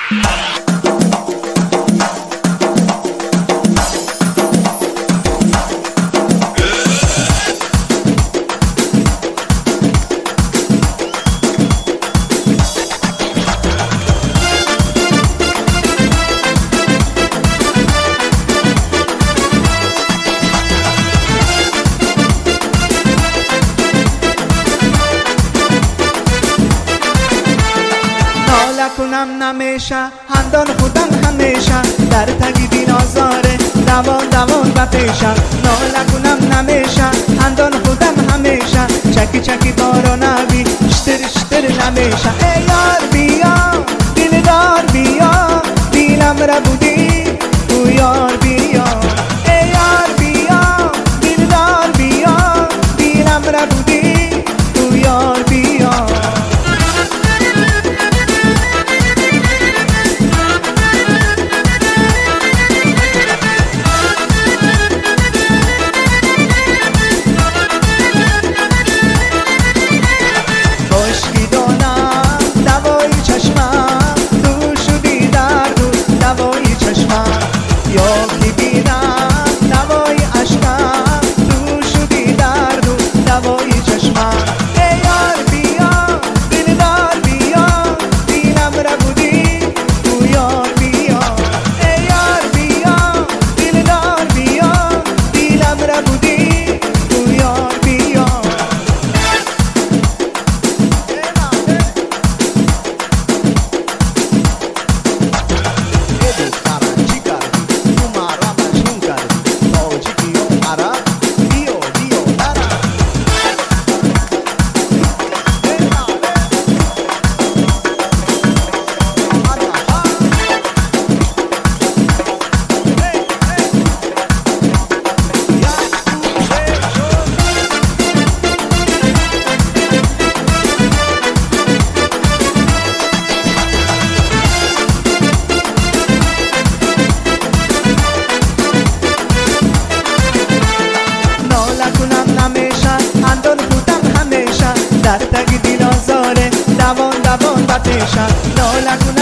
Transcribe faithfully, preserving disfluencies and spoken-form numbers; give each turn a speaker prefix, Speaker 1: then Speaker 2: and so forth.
Speaker 1: کنم نمیشه هندان خودم همیشه در تگی بین آزاره دوان دوان و پیشه ناله کنم نمیشه هندان خودم همیشه چکی چکی بارا نبی شتر شتر نمیشه ای یار بیا دلدار بیا دیلم را بودی او یار بیا ای یار بیا دلدار بیا دیلم را بودی او یار بیا در تگی دیل آزاره دوان دوان و پیشه ناله